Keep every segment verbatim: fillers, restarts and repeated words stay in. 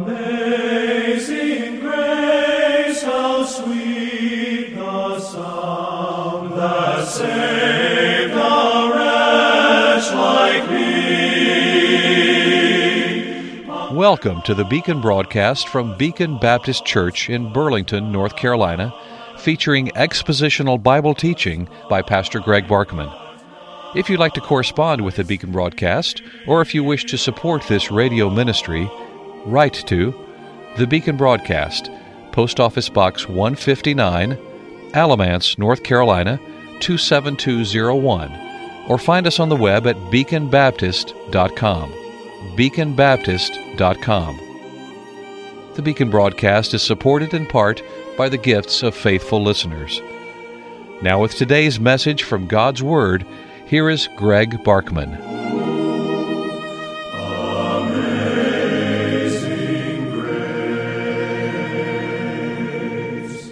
Amazing grace, how sweet the sound that saved a wretch like me. Welcome to the Beacon broadcast from Beacon Baptist Church in Burlington, North Carolina, featuring expositional Bible teaching by Pastor Greg Barkman. If you'd like to correspond with the Beacon broadcast, or if you wish to support this radio ministry, write to the Beacon Broadcast, Post Office Box one fifty-nine, Alamance, North Carolina, two seven two zero one, or find us on the web at beacon baptist dot com. beacon baptist dot com. The Beacon broadcast is supported in part by the gifts of faithful listeners. Now with today's message from God's Word, here is Greg Barkman. Amazing grace.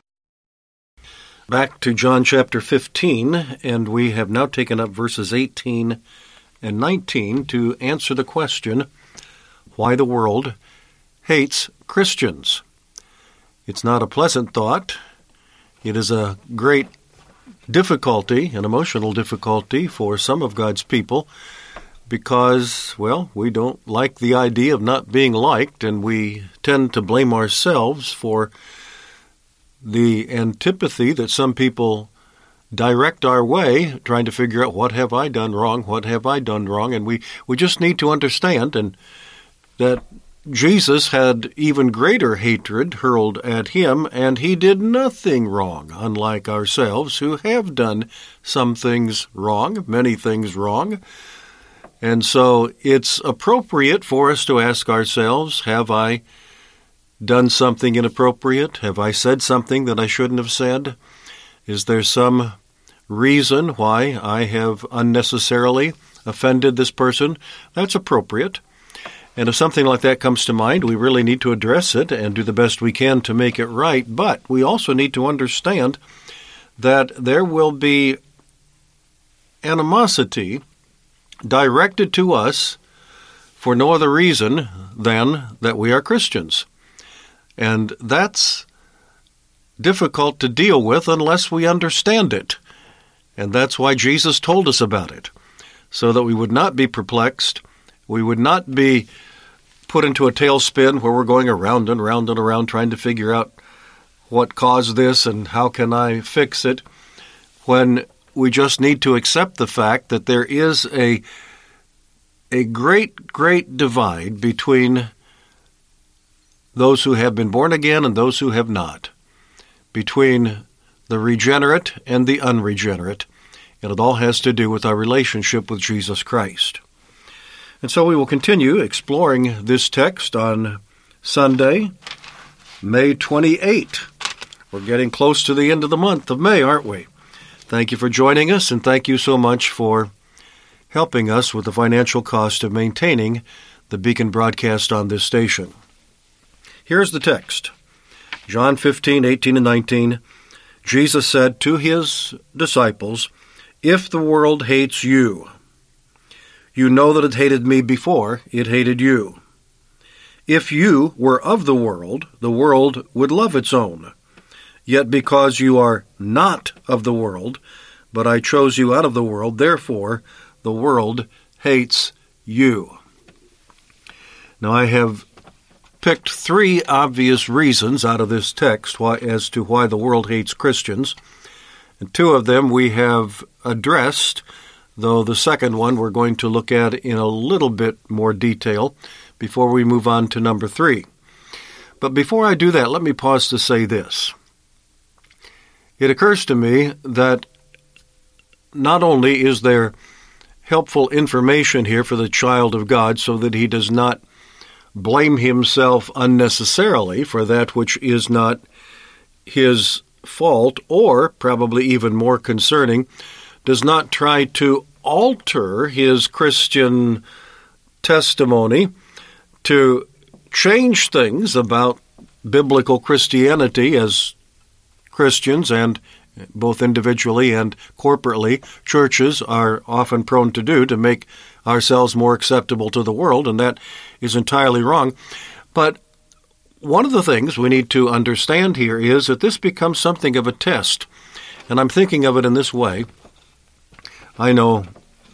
Back to John chapter fifteen, and we have now taken up verses eighteen and nineteen to answer the question, why the world hates Christians. It's not a pleasant thought. It is a great difficulty, an emotional difficulty for some of God's people because, well, we don't like the idea of not being liked, and we tend to blame ourselves for the antipathy that some people direct our way, trying to figure out what have I done wrong, what have I done wrong, and we, we just need to understand and that Jesus had even greater hatred hurled at him, and he did nothing wrong, unlike ourselves who have done some things wrong, many things wrong. And so it's appropriate for us to ask ourselves, have I done something inappropriate? Have I said something that I shouldn't have said? Is there some reason why I have unnecessarily offended this person? That's appropriate. And if something like that comes to mind, we really need to address it and do the best we can to make it right. But we also need to understand that there will be animosity directed to us for no other reason than that we are Christians. And that's difficult to deal with unless we understand it. And that's why Jesus told us about it, so that we would not be perplexed. We would not be put into a tailspin where we're going around and around and around trying to figure out what caused this and how can I fix it, when we just need to accept the fact that there is a, a great, great divide between those who have been born again and those who have not, between the regenerate and the unregenerate, and it all has to do with our relationship with Jesus Christ. And so we will continue exploring this text on Sunday, May twenty-eighth. We're getting close to the end of the month of May, aren't we? Thank you for joining us, and thank you so much for helping us with the financial cost of maintaining the Beacon broadcast on this station. Here's the text. John fifteen, eighteen, and nineteen. Jesus said to his disciples, "If the world hates you, you know that it hated me before it hated you. If you were of the world, the world would love its own. Yet because you are not of the world, but I chose you out of the world, therefore the world hates you." Now I have picked three obvious reasons out of this text why, as to why the world hates Christians. And two of them we have addressed, though the second one we're going to look at in a little bit more detail before we move on to number three. But before I do that, let me pause to say this. It occurs to me that not only is there helpful information here for the child of God so that he does not blame himself unnecessarily for that which is not his fault, or, probably even more concerning, does not try to alter his Christian testimony to change things about biblical Christianity as Christians, and both individually and corporately, churches are often prone to do, to make ourselves more acceptable to the world, and that is entirely wrong. But one of the things we need to understand here is that this becomes something of a test. And I'm thinking of it in this way. I know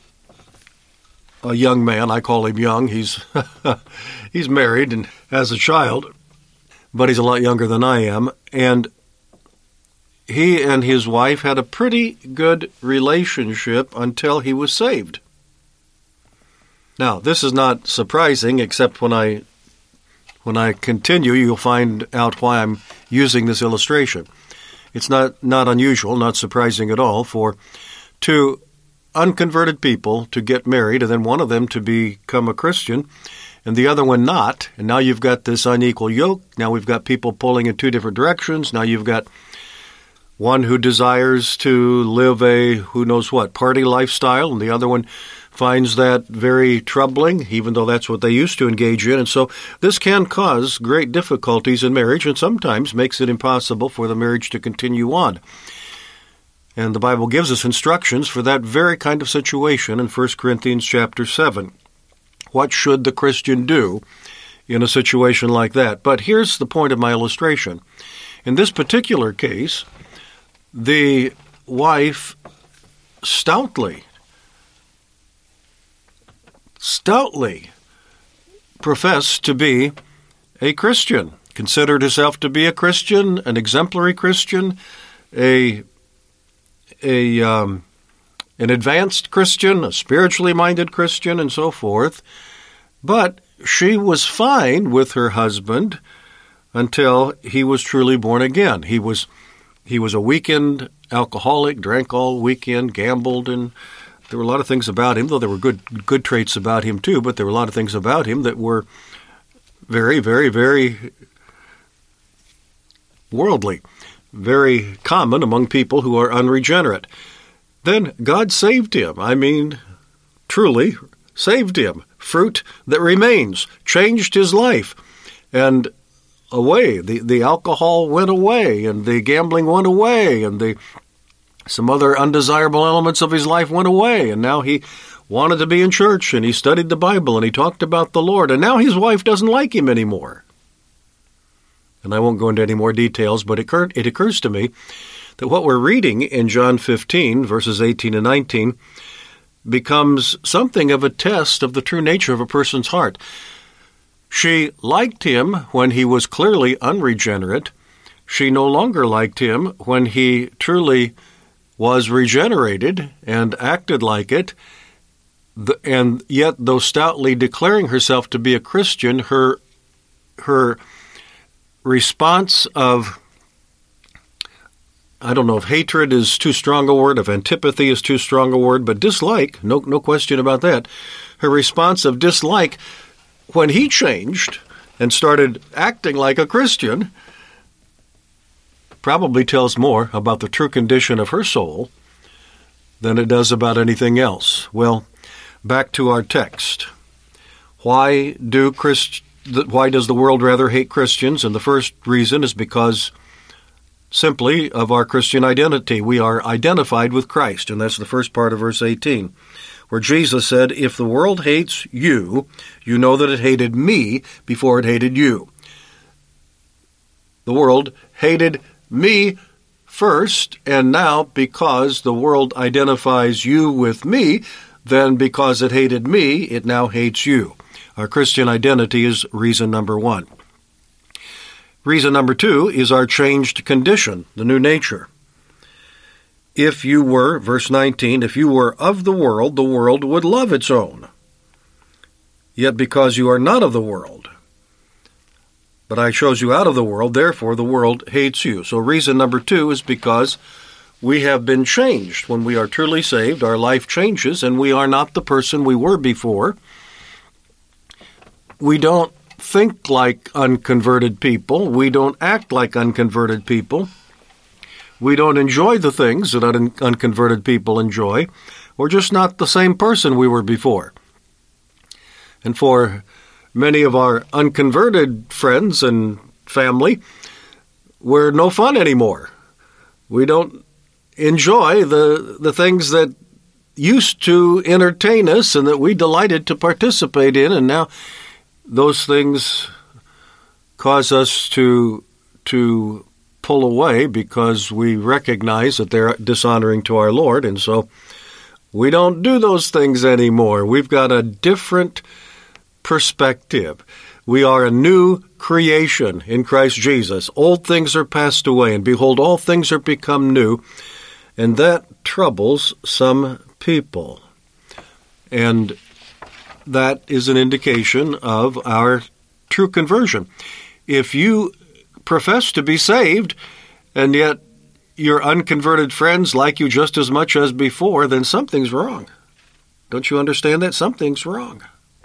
a young man, I call him young, he's he's married and has a child, but he's a lot younger than I am, and he and his wife had a pretty good relationship until he was saved. Now, this is not surprising, except when I when I continue, you'll find out why I'm using this illustration. It's not, not unusual, not surprising at all, for two unconverted people to get married, and then one of them to become a Christian, and the other one not. And now you've got this unequal yoke. Now we've got people pulling in two different directions. Now you've got one who desires to live a who knows what party lifestyle, and the other one finds that very troubling, even though that's what they used to engage in. And so this can cause great difficulties in marriage, and sometimes makes it impossible for the marriage to continue on. And the Bible gives us instructions for that very kind of situation in First Corinthians chapter seven. What should the Christian do in a situation like that? But here's the point of my illustration. In this particular case, the wife stoutly, stoutly professed to be a Christian, considered herself to be a Christian, an exemplary Christian, a a um, an advanced Christian, a spiritually minded Christian, and so forth. But she was fine with her husband until he was truly born again. He was he was a weekend alcoholic, drank all weekend, gambled, and there were a lot of things about him, though there were good good traits about him too, but there were a lot of things about him that were very, very, very worldly, very common among people who are unregenerate. Then God saved him. I mean, truly saved him. Fruit that remains, changed his life. And away, the, the alcohol went away, and the gambling went away, and the some other undesirable elements of his life went away, and now he wanted to be in church, and he studied the Bible, and he talked about the Lord, and now his wife doesn't like him anymore. And I won't go into any more details, but it, occurred, it occurs to me that what we're reading in John fifteen, verses eighteen and nineteen, becomes something of a test of the true nature of a person's heart. She liked him when he was clearly unregenerate. She no longer liked him when he truly was regenerated and acted like it. And yet, though stoutly declaring herself to be a Christian, her her response of, I don't know if hatred is too strong a word, if antipathy is too strong a word, but dislike, no, no question about that. Her response of dislike when he changed and started acting like a Christian probably tells more about the true condition of her soul than it does about anything else. Well, back to our text. Why do Christ, why does the world rather hate Christians? And the first reason is because simply of our Christian identity. We are identified with Christ, and that's the first part of verse eighteen, where Jesus said, "If the world hates you, you know that it hated me before it hated you." The world hated me first, and now because the world identifies you with me, then because it hated me, it now hates you. Our Christian identity is reason number one. Reason number two is our changed condition, the new nature. If you were, verse nineteen, if you were of the world, the world would love its own. Yet because you are not of the world, but I chose you out of the world, therefore the world hates you. So reason number two is because we have been changed. When we are truly saved, our life changes, and we are not the person we were before. We don't think like unconverted people. We don't act like unconverted people. We don't enjoy the things that un- unconverted people enjoy. We're just not the same person we were before. And for many of our unconverted friends and family, we're no fun anymore. We don't enjoy the, the things that used to entertain us and that we delighted to participate in, and now those things cause us to to pull away because we recognize that they're dishonoring to our Lord, and so we don't do those things anymore. We've got a different perspective. We are a new creation in Christ Jesus. Old things are passed away, and behold, all things are become new, and that troubles some people. And that is an indication of our true conversion. If you profess to be saved, and yet your unconverted friends like you just as much as before, then something's wrong. Don't you understand that? Something's wrong.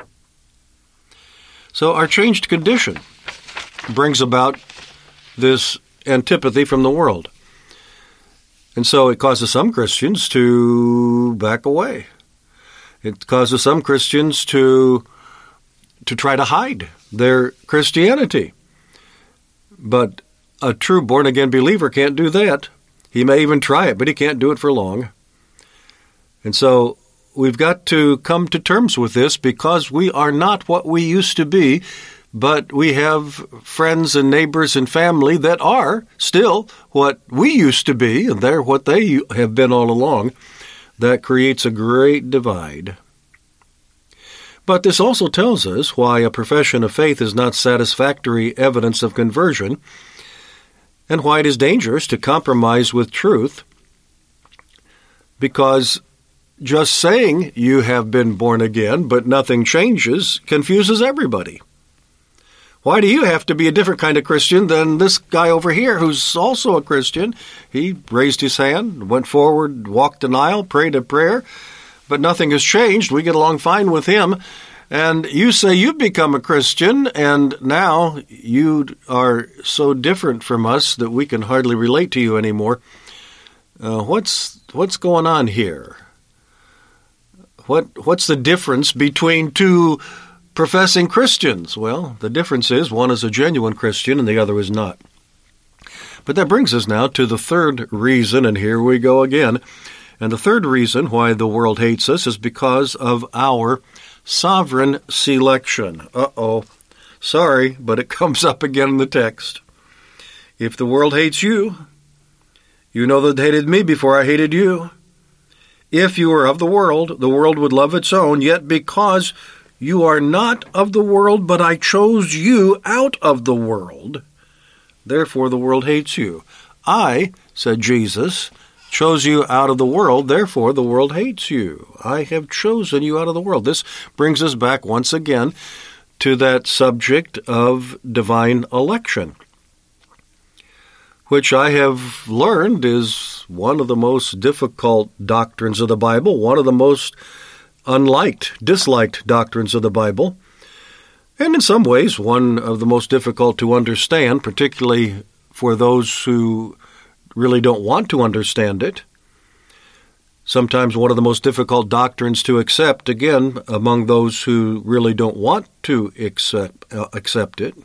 So our changed condition brings about this antipathy from the world. And so it causes some Christians to back away. It causes some Christians to to try to hide their Christianity. But a true born-again believer can't do that. He may even try it, but he can't do it for long. And so we've got to come to terms with this because we are not what we used to be, but we have friends and neighbors and family that are still what we used to be, and they're what they have been all along. That creates a great divide. But this also tells us why a profession of faith is not satisfactory evidence of conversion, and why it is dangerous to compromise with truth, because just saying you have been born again but nothing changes confuses everybody. Why do you have to be a different kind of Christian than this guy over here who's also a Christian? He raised his hand, went forward, walked an aisle, prayed a prayer, but nothing has changed. We get along fine with him. And you say you've become a Christian, and now you are so different from us that we can hardly relate to you anymore. Uh, what's what's going on here? What what's the difference between two professing Christians? Well, the difference is one is a genuine Christian and the other is not. But that brings us now to the third reason, and here we go again. And the third reason why the world hates us is because of our sovereign selection. Uh-oh. Sorry, but it comes up again in the text. If the world hates you, you know that it hated me before I hated you. If you were of the world, the world would love its own, yet because you are not of the world, but I chose you out of the world, therefore the world hates you. I, said Jesus, chose you out of the world, therefore the world hates you. I have chosen you out of the world. This brings us back once again to that subject of divine election, which I have learned is one of the most difficult doctrines of the Bible, one of the most unliked, disliked doctrines of the Bible, and in some ways one of the most difficult to understand, particularly for those who really don't want to understand it. Sometimes one of the most difficult doctrines to accept, again, among those who really don't want to accept, uh, accept it.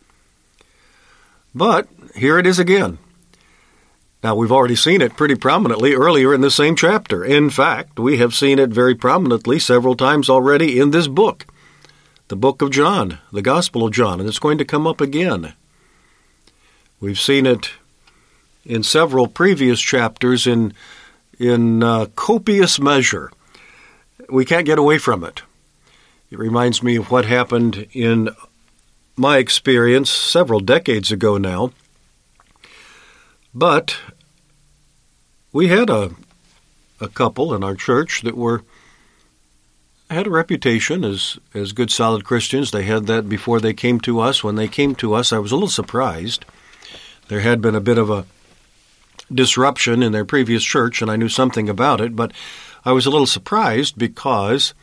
But here it is again. Now, we've already seen it pretty prominently earlier in the same chapter. In fact, we have seen it very prominently several times already in this book, the book of John, the Gospel of John, and it's going to come up again. We've seen it in several previous chapters in in uh, copious measure. We can't get away from it. It reminds me of what happened in my experience several decades ago now. But we had a a couple in our church that were had a reputation as as good, solid Christians. They had that before they came to us. When they came to us, I was a little surprised. There had been a bit of a disruption in their previous church, and I knew something about it, but I was a little surprised because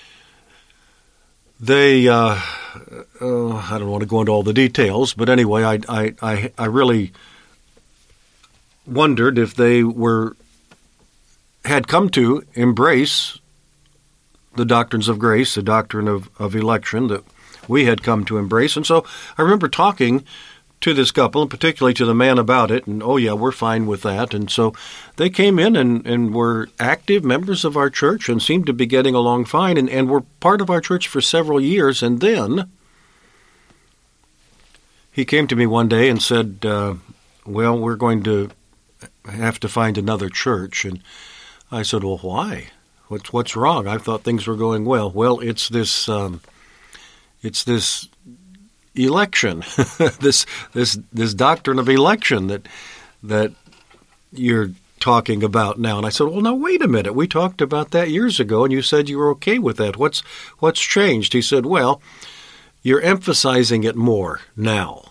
they, uh, uh, I don't want to go into all the details, but anyway, I, I, I, I really wondered if they were, had come to embrace the doctrines of grace, the doctrine of, of election that we had come to embrace. And so I remember talking to this couple, and particularly to the man about it, and oh yeah, we're fine with that. And so they came in and, and were active members of our church and seemed to be getting along fine, and, and were part of our church for several years. And then he came to me one day and said, uh, well, we're going to have to find another church. And I said, well, why? What's what's wrong? I thought things were going well. Well, it's this um, it's this election, this this this doctrine of election that that you're talking about now. And I said, well, now wait a minute. We talked about that years ago, and you said you were okay with that. What's what's changed? He said, well, you're emphasizing it more now.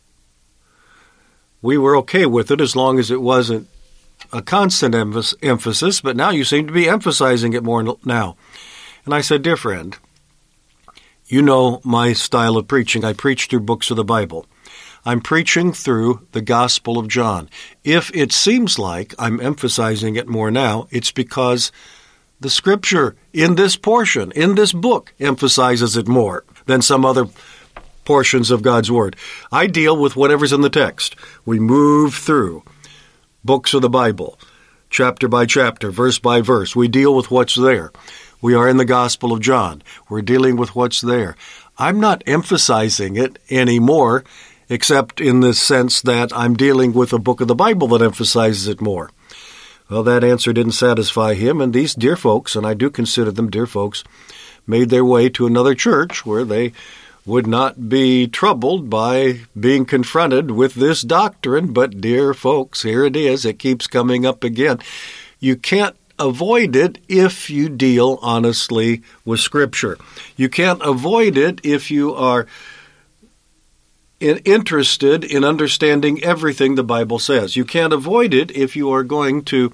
We were okay with it as long as it wasn't a constant emphasis, but now you seem to be emphasizing it more now. And I said, dear friend, you know my style of preaching. I preach through books of the Bible. I'm preaching through the Gospel of John. If it seems like I'm emphasizing it more now, it's because the Scripture in this portion, in this book, emphasizes it more than some other portions of God's Word. I deal with whatever's in the text. We move through books of the Bible, chapter by chapter, verse by verse. We deal with what's there. We are in the Gospel of John. We're dealing with what's there. I'm not emphasizing it anymore, except in the sense that I'm dealing with a book of the Bible that emphasizes it more. Well, that answer didn't satisfy him, and these dear folks, and I do consider them dear folks, made their way to another church where they would not be troubled by being confronted with this doctrine. But, dear folks, here it is. It keeps coming up again. You can't avoid it if you deal honestly with Scripture. You can't avoid it if you are in, interested in understanding everything the Bible says. You can't avoid it if you are going to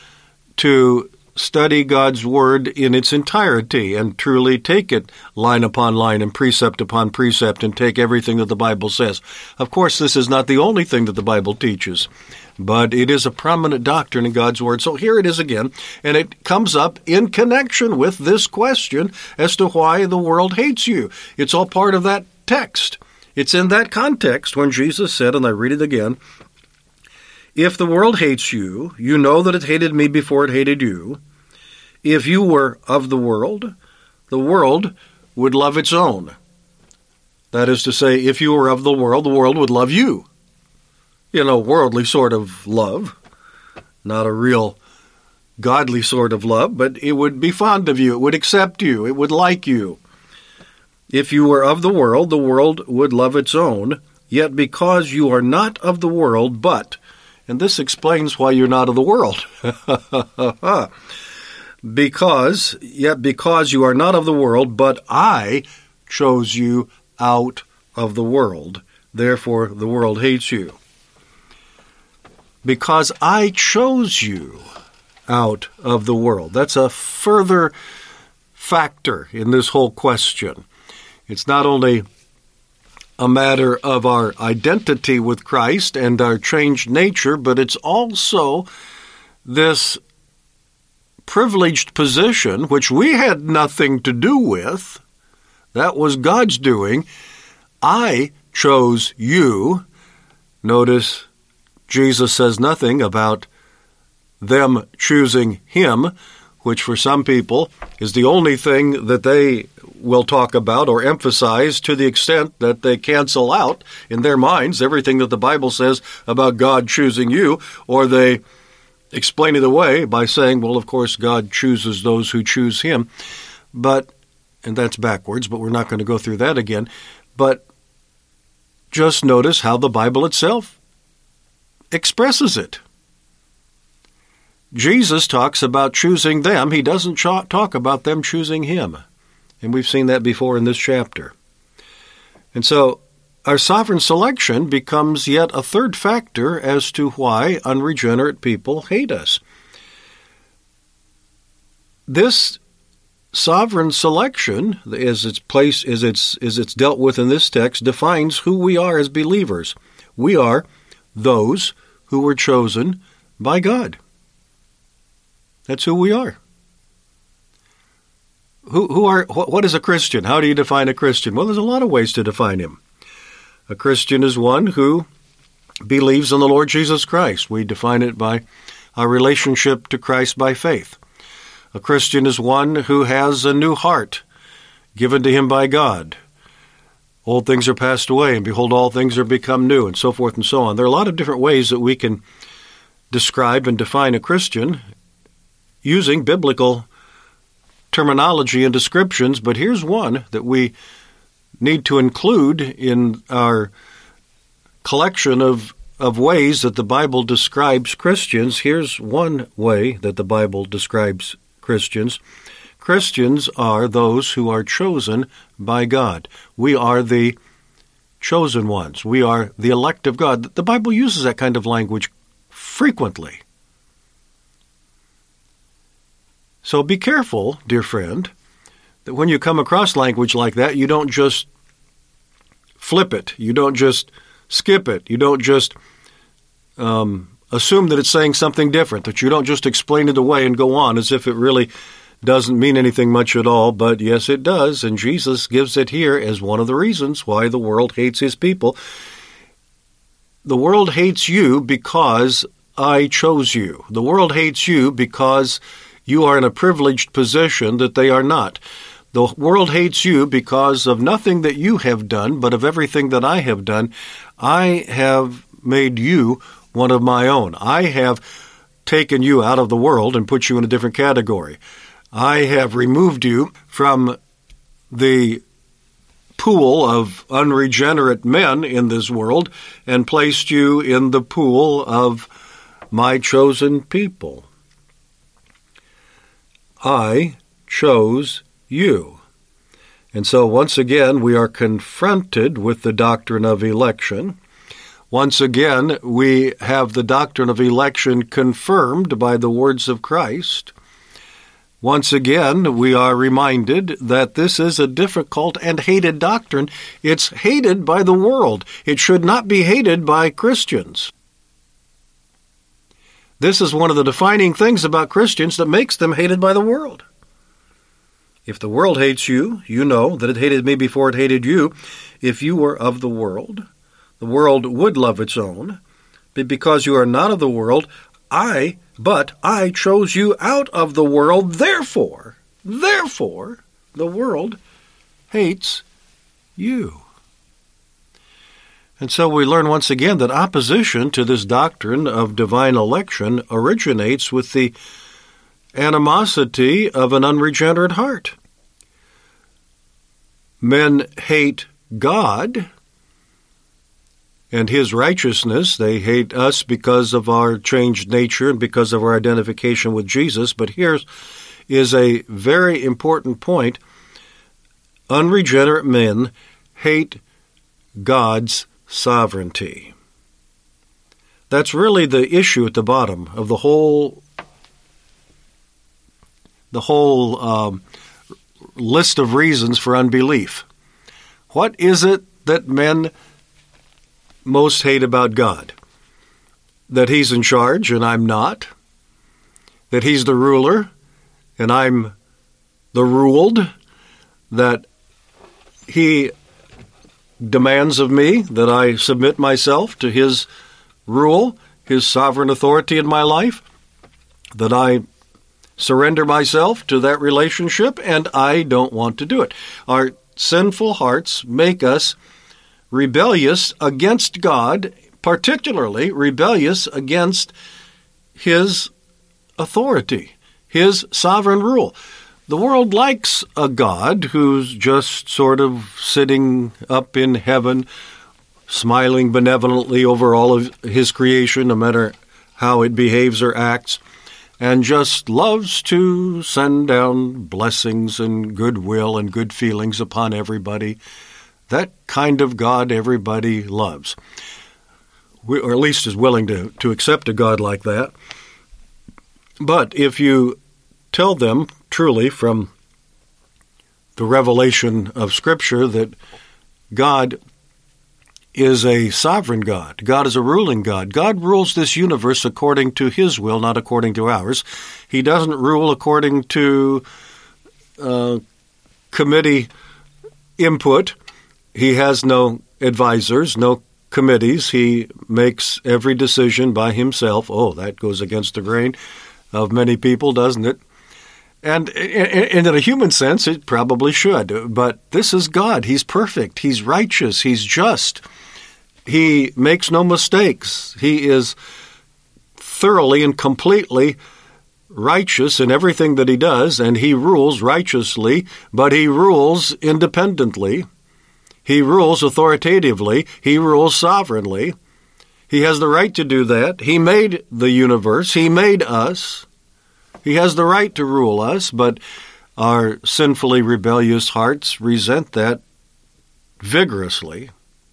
to study God's Word in its entirety and truly take it line upon line and precept upon precept and take everything that the Bible says. Of course, this is not the only thing that the Bible teaches, but it is a prominent doctrine in God's Word. So here it is again, and it comes up in connection with this question as to why the world hates you. It's all part of that text. It's in that context when Jesus said, and I read it again, if the world hates you, you know that it hated me before it hated you. If you were of the world, the world would love its own. That is to say, if you were of the world, the world would love you. You know, worldly sort of love, not a real godly sort of love, but it would be fond of you, it would accept you, it would like you. If you were of the world, the world would love its own. Yet because you are not of the world, but... And this explains why you're not of the world. because, yet because you are not of the world, but I chose you out of the world. Therefore, the world hates you. Because I chose you out of the world. That's a further factor in this whole question. It's not only a matter of our identity with Christ and our changed nature, but it's also this privileged position, which we had nothing to do with. That was God's doing. I chose you. Notice Jesus says nothing about them choosing him, which for some people is the only thing that they will talk about or emphasize, to the extent that they cancel out in their minds everything that the Bible says about God choosing you, or they explain it away by saying, well, of course, God chooses those who choose him. But, and that's backwards, but we're not going to go through that again. But just notice how the Bible itself expresses it. Jesus talks about choosing them. He doesn't talk about them choosing him. And we've seen that before in this chapter. And so our sovereign selection becomes yet a third factor as to why unregenerate people hate us. This sovereign selection, as it's placed, as it's, as it's dealt with in this text, defines who we are as believers. We are those who were chosen by God. That's who we are. Who, who are? What is a Christian? How do you define a Christian? Well, there's a lot of ways to define him. A Christian is one who believes in the Lord Jesus Christ. We define it by our relationship to Christ by faith. A Christian is one who has a new heart given to him by God. old things are passed away, and behold, all things are become new, and so forth and so on. There are a lot of different ways that we can describe and define a Christian using biblical terminology and descriptions, but here's one that we need to include in our collection of, of ways that the Bible describes Christians. Here's one way that the Bible describes Christians. Christians are those who are chosen by God. We are the chosen ones. We are the elect of God. The Bible uses that kind of language frequently. So be careful, dear friend, that when you come across language like that, you don't just flip it. You don't just skip it. You don't just um, assume that it's saying something different, that you don't just explain it away and go on as if it really doesn't mean anything much at all. But yes, it does, and Jesus gives it here as one of the reasons why the world hates his people. The world hates you because I chose you. The world hates you because you are in a privileged position that they are not. The world hates you because of nothing that you have done, but of everything that I have done. I have made you one of my own. I have taken you out of the world and put you in a different category. I have removed you from the pool of unregenerate men in this world and placed you in the pool of my chosen people. I chose you. And so once again, we are confronted with the doctrine of election. Once again, we have the doctrine of election confirmed by the words of Christ. Once again, we are reminded that this is a difficult and hated doctrine. It's hated by the world. It should not be hated by Christians. This is one of the defining things about Christians that makes them hated by the world. If the world hates you, you know that it hated me before it hated you. If you were of the world, the world would love its own. But because you are not of the world, I, but I chose you out of the world. Therefore, therefore, the world hates you. And so we learn once again that opposition to this doctrine of divine election originates with the animosity of an unregenerate heart. Men hate God and his righteousness. They hate us because of our changed nature and because of our identification with Jesus. But here is a very important point. Unregenerate men hate God's sovereignty. That's really the issue at the bottom of the whole the whole um, list of reasons for unbelief. What is it that men most hate about God? That he's in charge and I'm not? That he's the ruler and I'm the ruled? That he demands of me that I submit myself to his rule, his sovereign authority in my life, that I surrender myself to that relationship, and I don't want to do it. Our sinful hearts make us rebellious against God, particularly rebellious against his authority, his sovereign rule. The world likes a God who's just sort of sitting up in heaven, smiling benevolently over all of his creation, no matter how it behaves or acts, and just loves to send down blessings and goodwill and good feelings upon everybody. That kind of God everybody loves, we, or at least is willing to, to accept a God like that. But if you tell them truly from the revelation of Scripture that God is a sovereign God, God is a ruling God. God rules this universe according to his will, not according to ours. He doesn't rule according to uh, committee input. He has no advisors, no committees. He makes every decision by himself. Oh, that goes against the grain of many people, doesn't it? And in a human sense, it probably should. But this is God. He's perfect. He's righteous. He's just. He makes no mistakes. He is thoroughly and completely righteous in everything that he does, and he rules righteously, but he rules independently. He rules authoritatively. He rules sovereignly. He has the right to do that. He made the universe. He made us. He has the right to rule us, but our sinfully rebellious hearts resent that vigorously.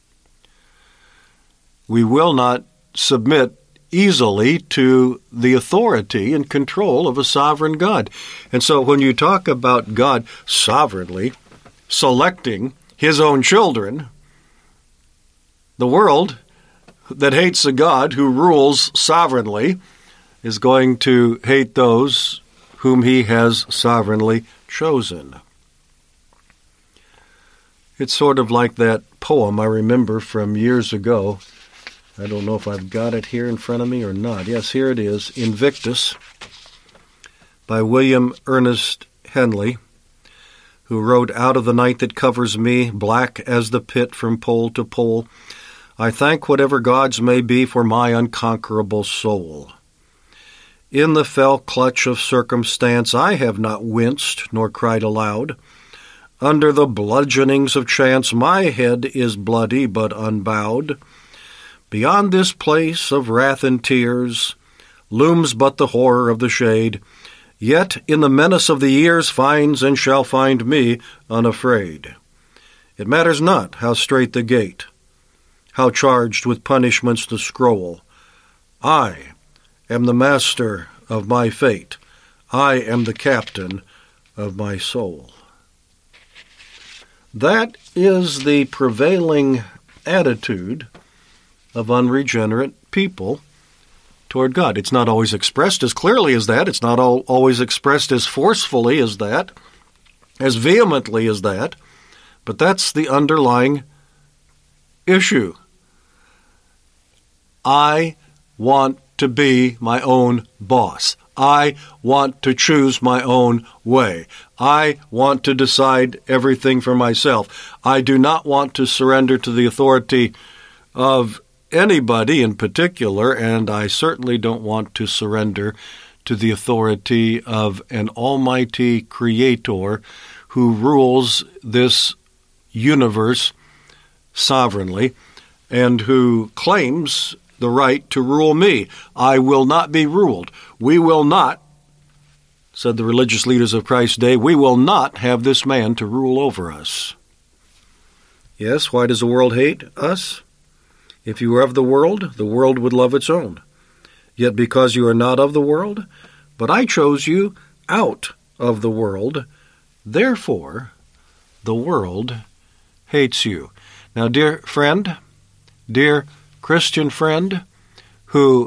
We will not submit easily to the authority and control of a sovereign God. And so when you talk about God sovereignly selecting his own children, the world that hates a God who rules sovereignly is going to hate those whom he has sovereignly chosen. It's sort of like that poem I remember from years ago. I don't know if I've got it here in front of me or not. Yes, here it is, Invictus, by William Ernest Henley, who wrote, "Out of the night that covers me, black as the pit from pole to pole, I thank whatever gods may be for my unconquerable soul. In the fell clutch of circumstance I have not winced nor cried aloud. Under the bludgeonings of chance my head is bloody but unbowed. Beyond this place of wrath and tears looms but the horror of the shade, yet in the menace of the years finds and shall find me unafraid. It matters not how strait the gate, how charged with punishments the scroll. I am the master of my fate. I am the captain of my soul." That is the prevailing attitude of unregenerate people toward God. It's not always expressed as clearly as that. It's not al- always expressed as forcefully as that, as vehemently as that, but that's the underlying issue. I want to be my own boss. I want to choose my own way. I want to decide everything for myself. I do not want to surrender to the authority of anybody in particular, and I certainly don't want to surrender to the authority of an almighty creator who rules this universe sovereignly and who claims the right to rule me. I will not be ruled. We will not, said the religious leaders of Christ's day, we will not have this man to rule over us. Yes, why does the world hate us? If you were of the world, the world would love its own. Yet because you are not of the world, but I chose you out of the world, therefore the world hates you. Now, dear friend, dear Christian friend who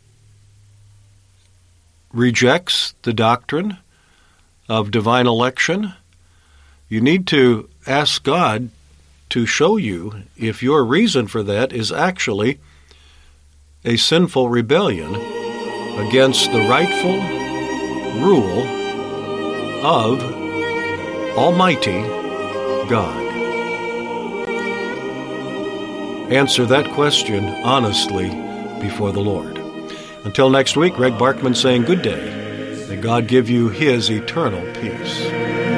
rejects the doctrine of divine election, you need to ask God to show you if your reason for that is actually a sinful rebellion against the rightful rule of Almighty God. Answer that question honestly before the Lord. Until next week, Greg Barkman saying good day. May God give you his eternal peace.